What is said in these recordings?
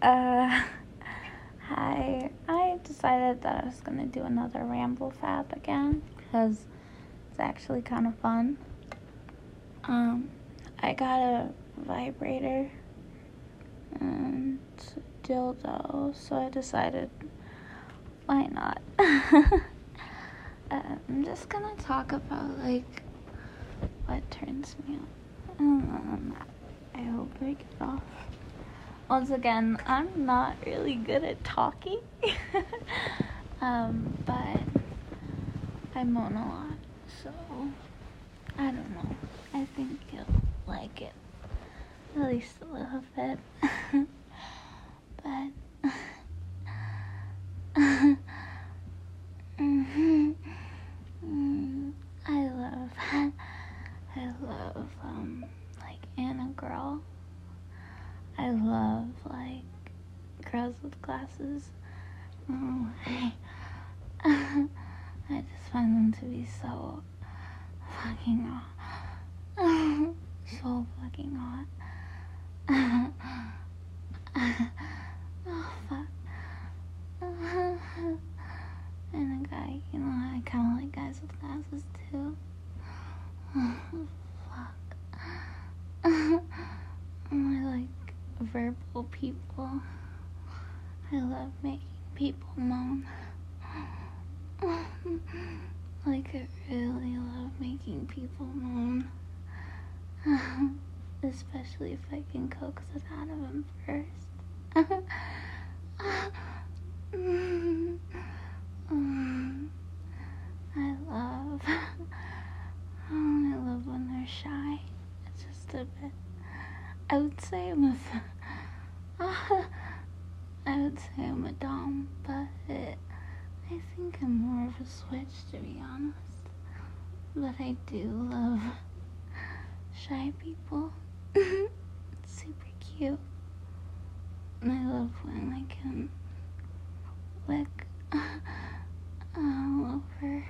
Uh, Hi. I decided that I was gonna do another ramble fab again because it's actually kind of fun. I got a vibrator and dildo, so I decided, why not? I'm just gonna talk about, like, what turns me on. I hope I get off. Once again, I'm not really good at talking, but I moan a lot, so I don't know. I think you'll like it, at least a little bit. But I love like Anna Girl. I love like girls with glasses. Oh, I just find them to be so fucking hot. So fucking hot. Oh, fuck. And a guy, I kind of like guys with glasses too. Fuck. I like verbal people. I love making people moan. Like, I really love making people moan. Especially if I can coax it out of them first. I love when they're shy. It's just a bit. I would say I'm a dom, but I think I'm more of a switch, to be honest. But I do love shy people. It's super cute. And I love when I can lick all over.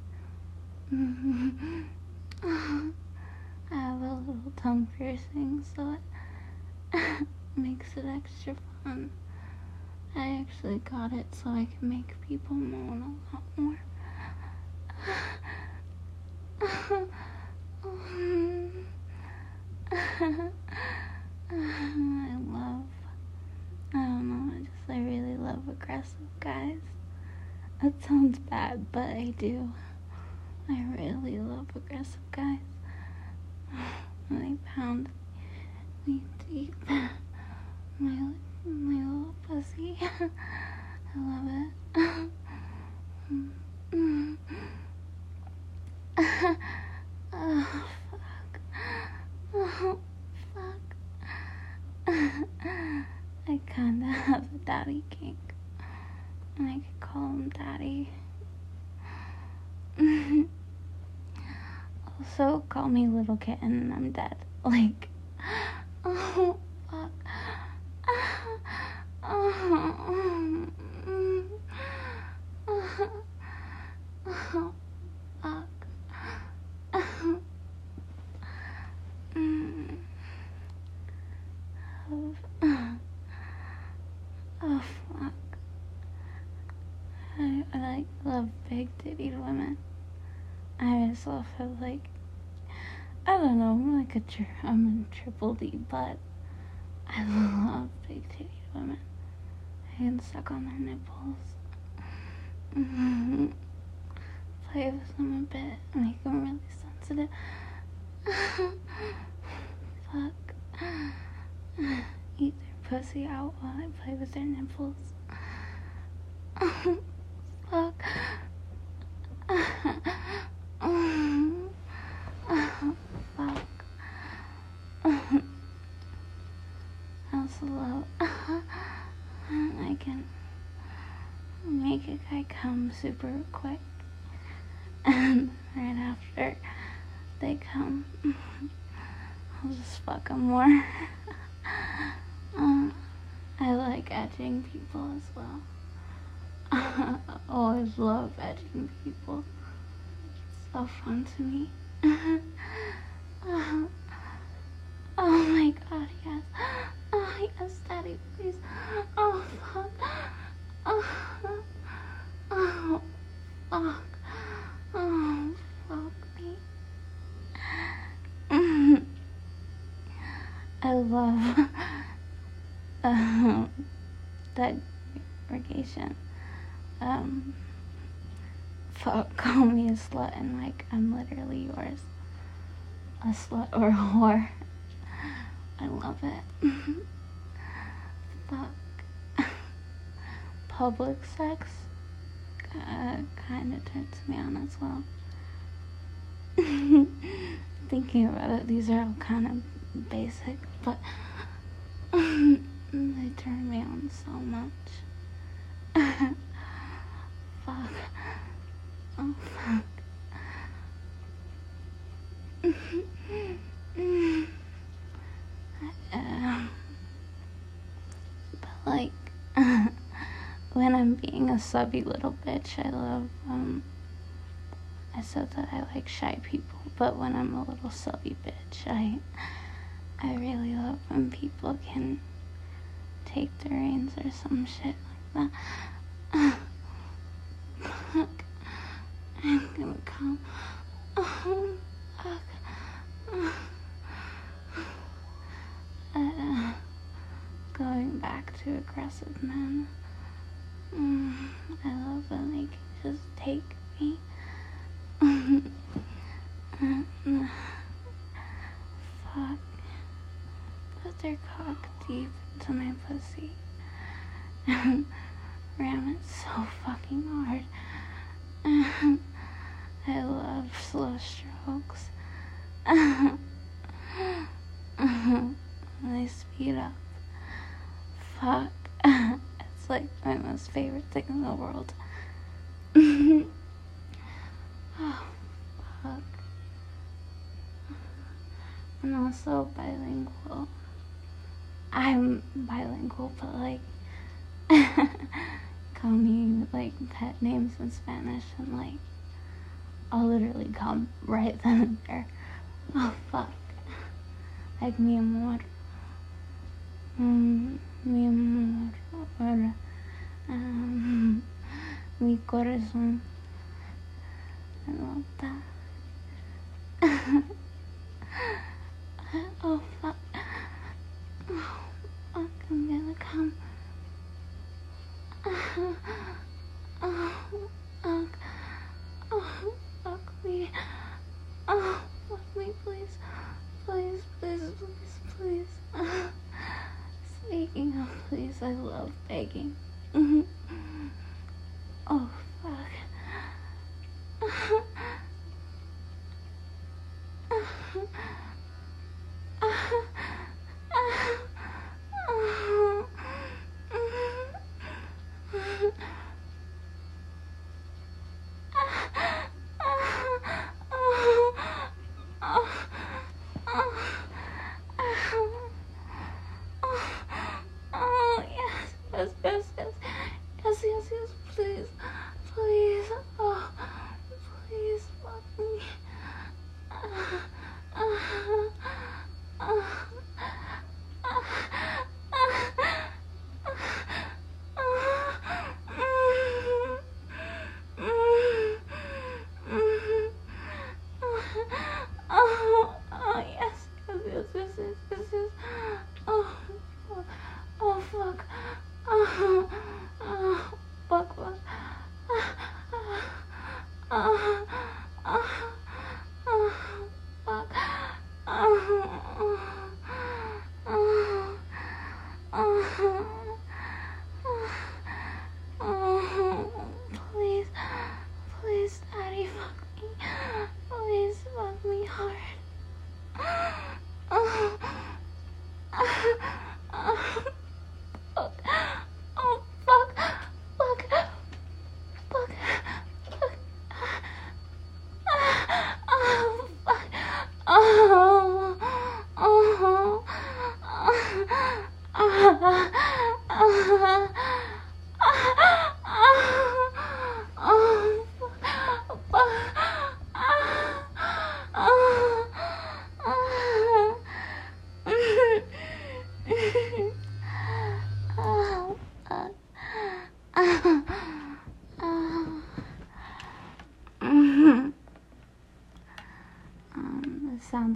I have a little tongue piercing, so it makes it extra fun. I actually got it so I can make people moan a lot more. I really love aggressive guys. That sounds bad, but I do. I really love aggressive guys. They pound me deep. My little pussy. I love it. Oh, fuck. Oh, fuck. I kinda have a daddy kink. And I could call him daddy. Also, call me little kitten. I'm dead. Like, oh, fuck. Oh, fuck. Oh, fuck. I love big titted women. I myself have I don't know, I'm a triple D, but I love big titted women. I can suck on their nipples. Play with them a bit, make them really sensitive. Fuck. Eat their pussy out while I play with their nipples. Fuck. Fuck. I also love I can make a guy come super quick, and right after they come, I'll just fuck them more. I like edging people as well. I always love edging people. It's so fun to me. Oh my god, yes. Oh, yes, Daddy, please. Oh, fuck. Oh, oh, fuck. Oh, fuck me. I love that segregation. Fuck, call me a slut, and like, I'm literally yours. A slut or a whore. I love it. Fuck. Public sex kind of turns me on as well. Thinking about it, these are all kind of basic, but they turn me on so much. Fuck. Oh, fuck. But like, when I'm being a subby little bitch, I love, I said that I like shy people, but when I'm a little subby bitch, I really love when people can take the reins or some shit like that. Fuck. I'm gonna come. Oh, fuck. Going back to aggressive men. I love when they can just take me. Fuck. Put their cock deep into my pussy. Ram it so fucking hard. I love slow strokes. They speed up. Fuck. It's like my most favorite thing in the world. Oh, fuck. I'm also bilingual. I'm bilingual, but like, call me like pet names in Spanish and like, I'll literally come right then and there. Oh, fuck. Like, mi amor. Mi amor. Or, mi corazón. I love that. Oh, fuck. Oh, fuck. I'm gonna come. Oh, fuck. Oh, fuck me. Oh, fuck me, please. Please, please, please, please. Speaking of please, I love begging. Oh, fuck. Yes, please, please, oh, please, fuck me. Yes. Oh, fuck. Fuck. Please, Daddy, fuck me. Please, fuck me hard. Fuck. Oh, fuck.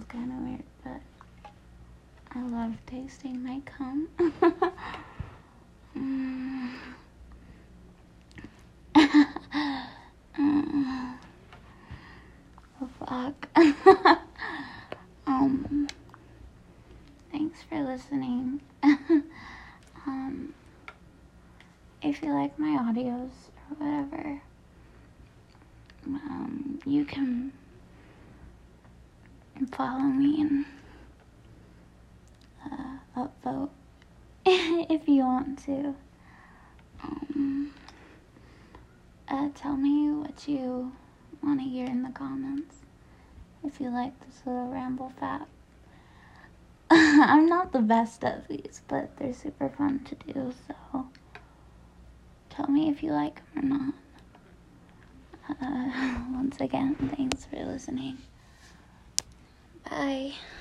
kind of weird, but I love tasting my cum. Oh, fuck. Thanks for listening. If you like my audios or whatever, you can follow me and upvote if you want to. Tell me what you want to hear in the comments if you like this little ramble fat. I'm not the best at these, but they're super fun to do, so tell me if you like them or not. Once again, thanks for listening. Bye.